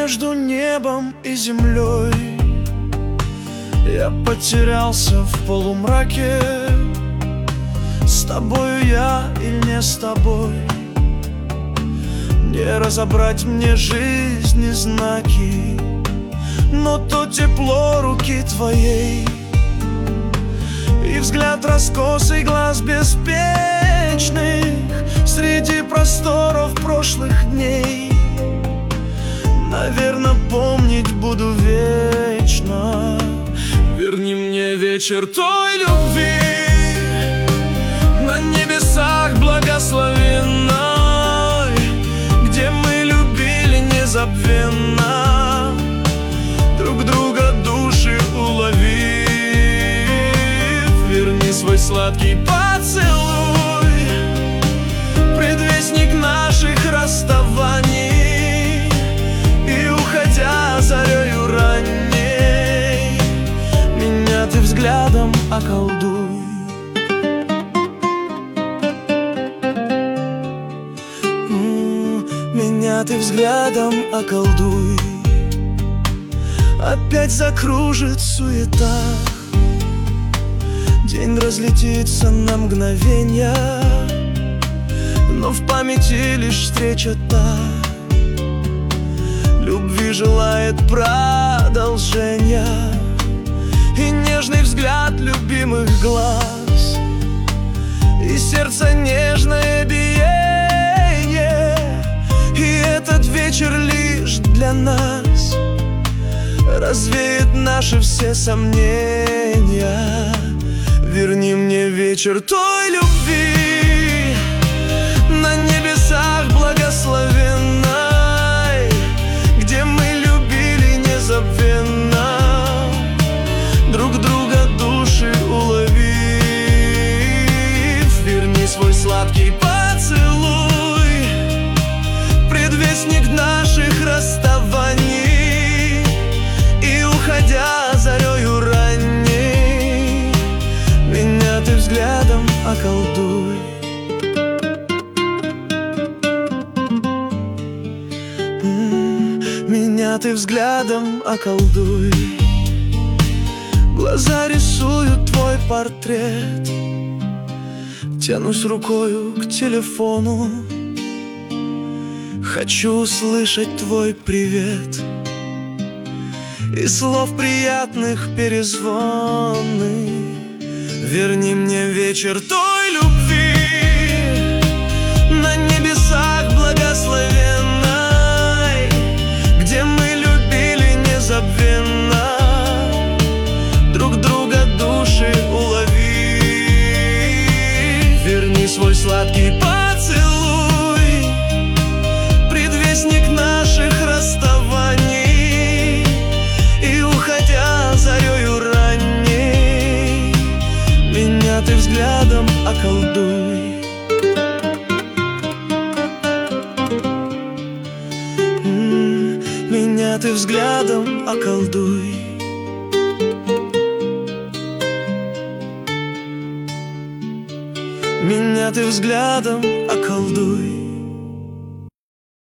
между небом и землей. Я потерялся в полумраке. С тобою я или не с тобой? Не разобрать мне жизни знаки, но то тепло руки твоей и взгляд раскосый глаз беспечных среди просторов прошлых дней. Наверно, помнить буду вечно. Верни мне вечер той любви на небесах благословенной, где мы любили незабвенно, друг друга души уловив. Верни свой сладкий поцелуй, предвестник наших расставаний, и уходя зарею ранней, меня ты взглядом околдуй. Меня ты взглядом околдуй. Опять закружит суета, день разлетится на мгновенья, но в памяти лишь встреча та. Любви желает продолжения и нежный взгляд любимых глаз, и сердце нежное биение, и этот вечер лишь для нас развеет наши все сомнения. Верни мне вечер той любви на небесах благословенной, где мы любили незабвенно, друг друга души уловив. Верни свой сладкий поцелуй, предвестник наших расставаний, и уходя зарею ранней, меня ты взглядом околдуй. Меня ты взглядом околдуй. Глаза рисуют твой портрет, тянусь рукою к телефону, хочу услышать твой привет и слов приятных перезвоны. Верни мне вечер той любви на небесах благословенной, где мы любили незабвенно, друг друга души уловив. Верни свой сладкий поцелуй, предвестник наших расставаний, и уходя зарею ранней, меня ты взглядом околдуй. Меня ты взглядом околдуй. Меня ты взглядом околдуй.